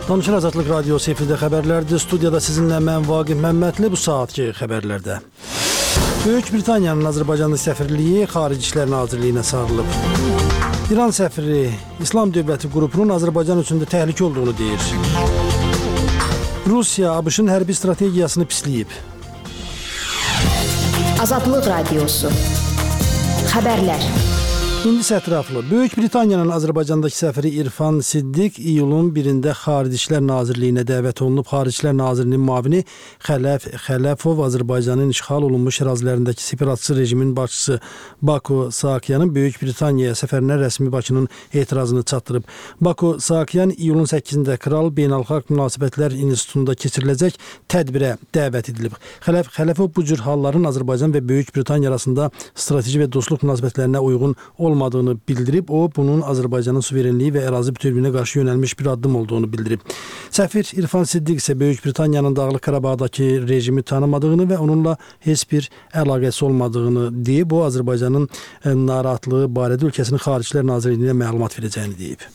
Danışın Azadlıq Radiosu efirdə xəbərlərdir. Studiyada sizinlə mən Vaqif Məmmədli. Bu saatki xəbərlərdə. Böyük Britaniyanın Azərbaycanda səfirliyi Xarici İşlər Nazirliyinə çağırılıb. İran səfiri İslam Dövləti qrupunun Azərbaycan üçün də təhlükə olduğunu deyir. Rusiya ABŞ-ın hərbi strategiyasını pisləyib. Azadlıq Radiosu xəbərlər. İndi ətraflı. Böyük Britaniyanın Azərbaycandakı səfiri İrfan Siddiq iyulun 1-də Xarici İşlər Nazirliyinə dəvət olunub. Xarici İşlər Nazirinin müavini Xələfov Azərbaycanın işğal olunmuş ərazilərindəki separatçı rejimin başçısı Baku Saakyanın Böyük Britaniyaya səfərinə rəsmi Bakının etirazını çatdırıb. Baku Saakyan iyulun 8-də Kral Beynəlxalq Münasibətlər İnstitutunda keçiriləcək tədbirə dəvət edilib. Xələfov bu cür halların Azərbaycan və Böyük Britaniya arasında strateji və dostluq münasibətlərinə uyğun olmadığını bildirib. O, bunun Azərbaycanın suverenliyi və ərazi bütövlüyünə qarşı yönəlmiş bir addım olduğunu bildirib. Səfir İrfan Siddiq isə Böyük Britaniyanın Dağlıq Qarabağdakı rejimi tanımadığını və onunla heç bir əlaqəsi olmadığını deyib. O, Azərbaycanın narahatlığı barədə ölkəsinin Xarici İşlər Nazirliyinə məlumat verəcəyini deyib.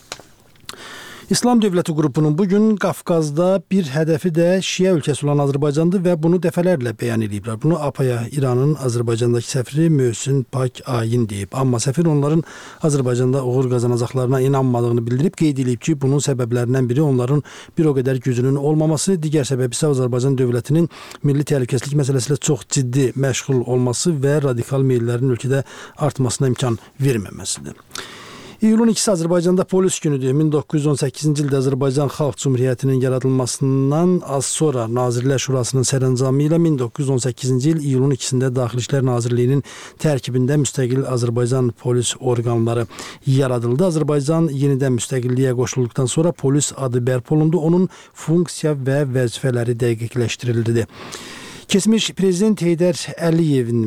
İslam Dövləti qrupunun bugün Qafqazda bir hədəfi də Şiə ölkəsi olan Azərbaycandır və bunu dəfələrlə bəyan ediblər. Bunu APAya İranın Azərbaycandakı səfiri Möhsin Pak Ayin deyib. Amma səfir onların Azərbaycanda uğur qazanacaqlarına inanmadığını bildirib, qeyd edib ki, bunun səbəblərindən biri onların bir o qədər gücünün olmaması, digər səbəbi isə Azərbaycan dövlətinin milli təhlükəsizlik məsələsi ilə çox ciddi məşğul olması və radikal meyllərin ölkədə artmasına imkan verməməsidir. İyulun 2-si Azərbaycanda polis günüdür. 1918-ci ildə Azərbaycan Xalq Cümhuriyyətinin yaradılmasından az sonra Nazirlər Şurasının sərəncamı ilə 1918-ci il iyulun 2-sində Daxili İşlər Nazirliyinin tərkibində müstəqil Azərbaycan polis orqanları yaradıldı. Azərbaycan yenidən müstəqilliyə qoşulduqdan sonra polis adı bərpa olundu. Onun funksiya və vəzifələri dəqiqləşdirildi. Keçmiş Prezident Heydər Əliyevin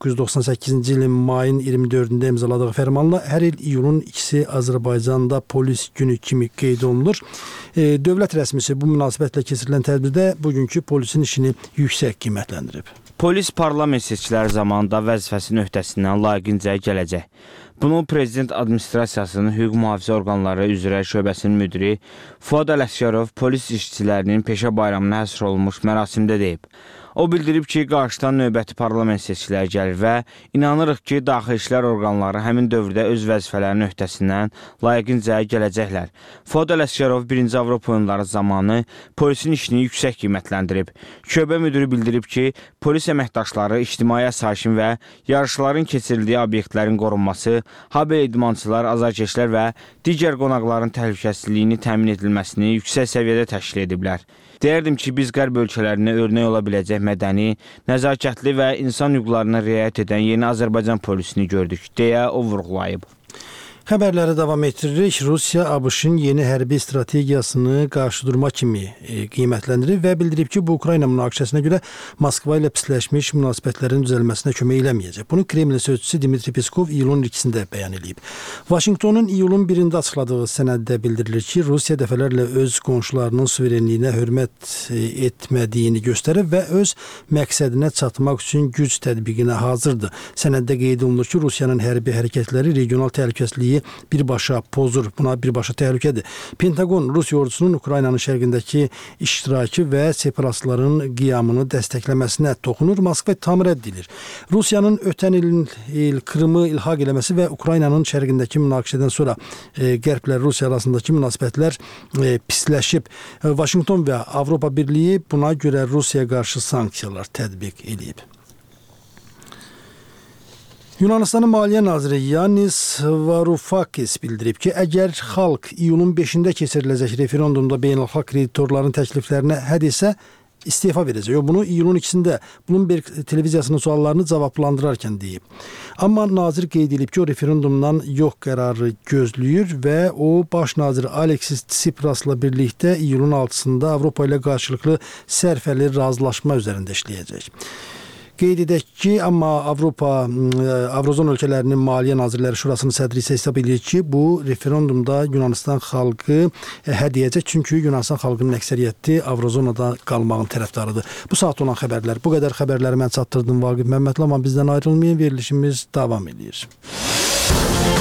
1998-ci ilin mayın 24-də imzaladığı fərmanla hər il iyulun 2-si Azərbaycanda polis günü kimi qeyd olunur. Dövlət rəsmisi bu münasibətlə keçirilən tədbirdə bugünkü polisin işini yüksək qiymətləndirib. Polis parlament seçkiləri zamanında vəzifəsinin öhdəsindən layiqincə gələcək. Bunu Prezident Administrasiyasının hüquq mühafizə orqanları üzrə şöbəsinin müdiri Fuad Ələsgərov polis işçilərinin peşə bayramına həsr olunmuş mərasimdə deyib. O bildirib ki, qarşıdan növbəti parlament seçkiləri gəlir və inanırıq ki, daxili işlər orqanları həmin dövrdə öz vəzifələrinin öhdəsindən layiqincə gələcəklər. Fuad Ələsgərov 1-ci Avropa oyunları zamanı polisin işini yüksək qiymətləndirib. Şöbə müdiri bildirib ki, polis əməkdaşları ictimai asayişin və yarışların keçirildiyi obyektlərin qorunması, habelə idmançılar, azarkeşlər və digər qonaqların təhlükəsizliyini təmin edilməsini yüksək səviyyədə təşkil ediblər. Deyərdim ki, biz qərb ölkələrinə örnək ola biləcək mədəni, nəzakətli və insan hüquqlarına riayət edən yeni Azərbaycan polisini gördük, deyə o vurğulayıb. Xəbərləri davam etdiririk. Rusiya ABŞ-ın yeni hərbi strategiyasını qarşıdurma kimi qiymətləndirib və bildirib ki, bu Ukrayna münaqişəsinə görə Moskva ilə pisləşmiş münasibətlərin düzəlməsinə kömək eləməyəcək. Bunu Kremlin sözçüsü Dmitri Peskov iyulun 2-sində bəyan edib. Vaşinqtonun iyulun 1-də açıqladığı sənəddə bildirilir ki, Rusiya dəfələrlə öz qonşularının suverenliyinə hörmət etmədiyini göstərib və öz məqsədinə çatmaq üçün güc tətbiqinə hazırdır. Sənəddə qeyd olunur ki, Rusiyanın hərbi hərəkətləri regional təhlükəsizliyi birbaşa pozur, buna birbaşa təhlükədir. Pentagon Rusiya ordusunun Ukraynanın şərqindəki iştirakı və separatistlərin qiyamını dəstəkləməsinə toxunur. Moskva tam rədd edilir. Rusiyanın ötən il Krımı ilhaq eləməsi və Ukraynanın şərqindəki münaqişədən sonra Qərblə Rusiya arasındakı münasibətlər pisləşib. Vaşinqton və Avropa Birliyi buna görə Rusiyaya qarşı sanksiyalar tətbiq edib. Yunanistanın Maliyyə Naziri Yannis Varoufakis bildirib ki, əgər xalq iyulun 5-də keçiriləcək referendumda beynəlxalq kreditorların təkliflərinə həd etsə, istefa verəcək. Bunu iyulun 2-sində Bloomberg televiziyasının suallarını cavablandırarkən deyib. Amma nazir qeyd edib ki, o referendumdan yox qərarı gözləyir və o baş nazir Alexis Tsiprasla birlikdə iyulun 6-sında Avropa ilə qarşılıqlı sərfəli razılaşma üzərində işləyəcək. Qeyd edək ki, amma Avrozon ölkələrinin Maliyyə Nazirləri Şurasının sədri isə hesab edir ki, bu referendumda Yunanistan xalqı hədiyəcək, çünki Yunanistan xalqının əksəriyyəti Avrozonada qalmağın tərəfdarıdır. Bu saat olan xəbərlər, bu qədər xəbərləri mən çatdırdım Vaqif Məmmədli, amma bizdən ayrılmayın, verilişimiz davam edir.